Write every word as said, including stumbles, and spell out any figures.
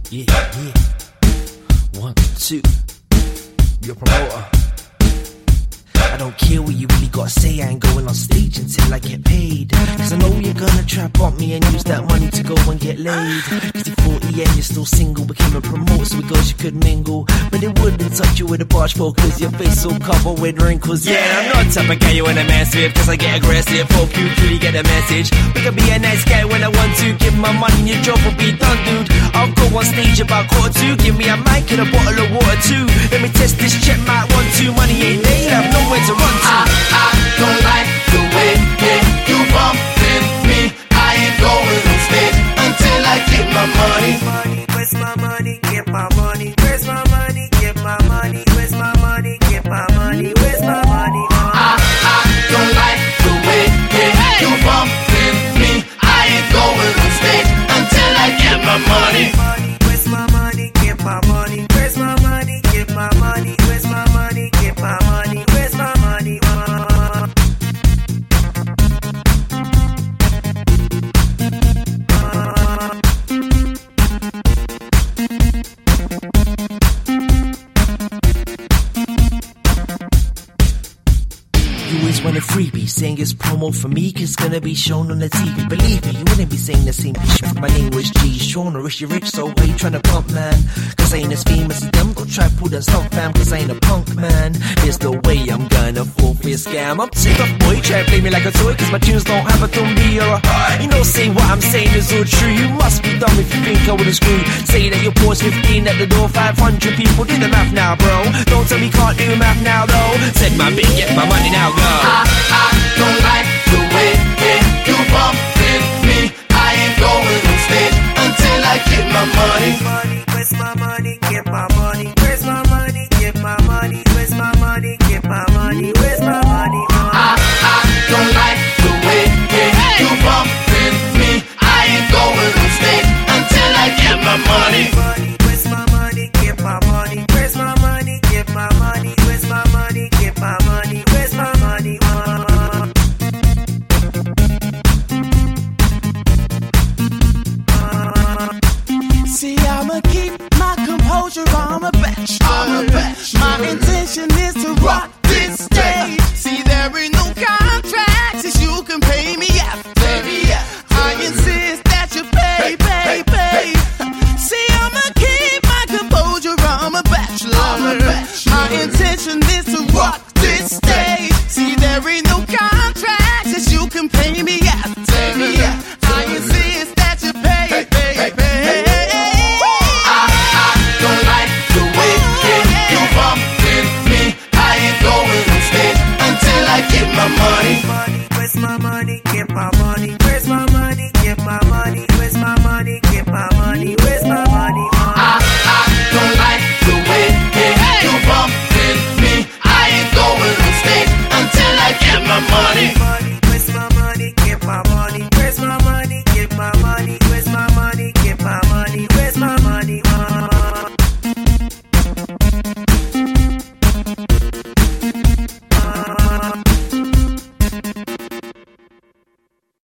Yeah, yeah. One, two. You're a promoter. I don't care what you really gotta say, I ain't going on stage until I get paid. Cause I know you're gonna try bump me and use that money to go and get laid. Cause you're forty and you're still single, became a promoter so with girls you could mingle. But they wouldn't touch you with a barge pole cause your face so covered with wrinkles. Yeah, I'm not the type of guy you wanna mess with, cause I get aggressive, hope you clearly get the message. We can be a nice guy when I want to, give my money and your job will be done, dude. I'll go on stage about quarter two, give me a mic and a bottle of water too. Let me test this, check my one two, money ain't there, I've nowhere to run to. I, I don't like the way hey, you bumping me. I ain't going on stage until I get my money. Money, where's my money? Get my money. Where's my money? Get my money. Where's my money? Get my money. Where's my money? I, I don't like the way hey, you bumping me. I ain't going on stage until I get my money. Money, where's my money? Get my money. Where's my money? Get my money. Where's my money? Get my money. Where's my money? You always want a freebie, saying it's promo for me, cause it's gonna be shown on the T V. Believe me, you wouldn't be saying the same shit if my name was G. Sean or is you rich, so why you tryna bump, man? Cause I ain't as famous as them, don't try pull that stuff, fam, cause I ain't a punk, man. There's no way I'm gonna fall for your scam. I'm sick of boy, try to play me like a toy, cause my tunes don't have a tumbi or a high. You know, say what I'm saying is all true, you must be dumb if you think I would've screwed. Say that your pause fifteen at the door, five hundred people, do the math now, bro. Don't tell me can't do math now, though. Said my big, get my money now, go. I, I don't like the way hey, you bump